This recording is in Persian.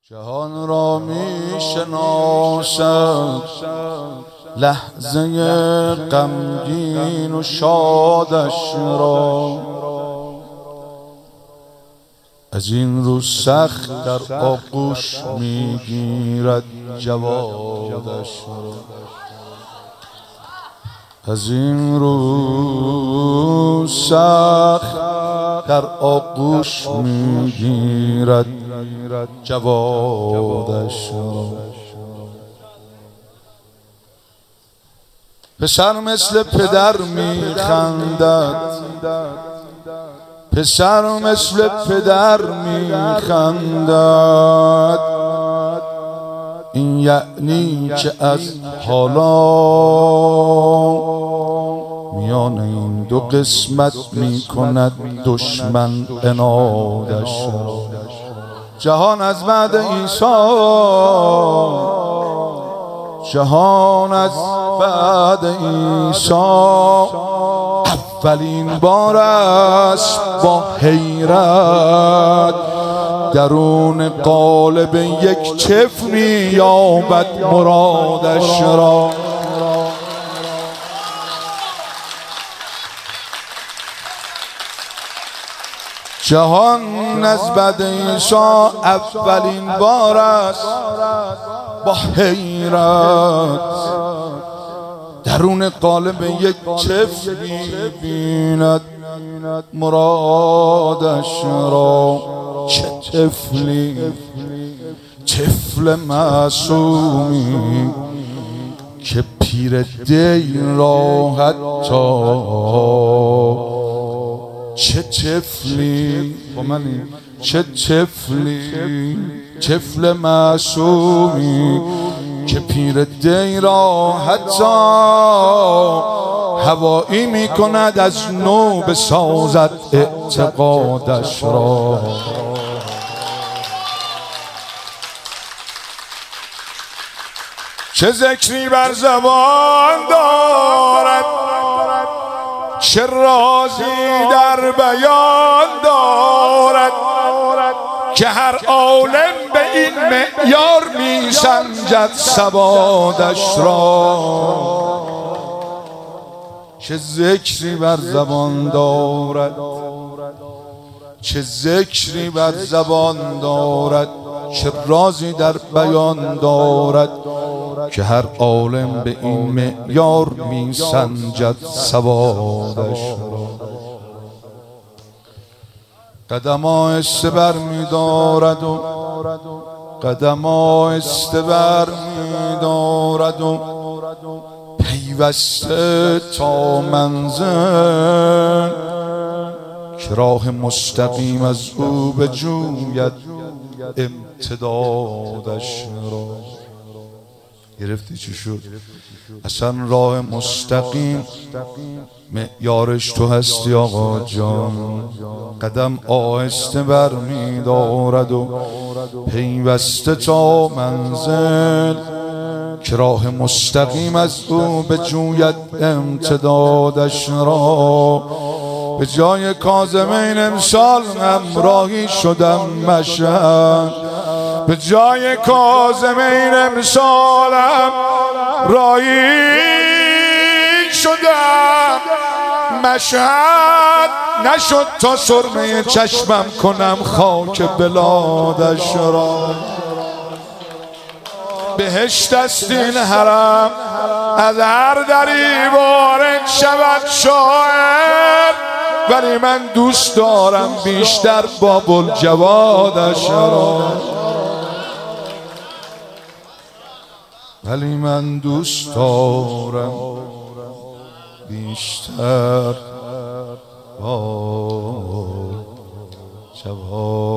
جهان را می شناسد لحظه غمگین و شادش را، از این رو سخت در آغوش می گیرد جوادش را. از این رو سخت در آغوش می گیرد جوادش را. پسر مثل پدر می خندد، پسر مثل پدر می خندد، این یعنی که از حالا میان این دو قسمت می کند دشمن عنادش را. جهان از بعد عیسی، جهان از بعد عیسی اولین بار است با حیرت درون قالب یک چف می‌یابد مرادش را. جهان از بعد عیسی اولین بار است با حیرت درون قالب یک چف می‌بیند مرادش را. چه طفلی، طفل معصومی که پیر دین را حتی چه طفلی با منی، چه طفلی، طفل معصومی که پیر دی را حتی هوایی می کند از نو بسازد اعتقادش را. چه ذکری بر زبان دارد، چه رازی در بیان دارد که هر عالم به این معیار می سنجد سوادش را. چه ذکری بر زبان دارد، چه ذکری بر زبان دارد، چه رازی در بیان دارد که هر عالم به این معیار می سنجد سوادش را. قدم آهسته بر می دارد و قدم آهسته بر می دارد و پیوسته تا منزل که راه مستقیم از او بجوید امتدادش را. گرفتی چی شد؟ اصلا راه مستقیم معیارش تو هستی آقا جان. قدم آهسته بر می دارد و پیوسته تا منزل که راه مستقیم از او بجوید امتدادش را. به جای کاظمین امسال همراهی شدم مشهد، به جای کاظمین امسالم راهی شدم مشهد. نشد تا سرمه چشمم کنم خاک بلادش را. بهشت است این حرم، از هر دری وارد شود شاعر، ولی من دوست دارم بیشتر باب الجوادش را. ولی من دوست دارم بیشتر باب جوادش را.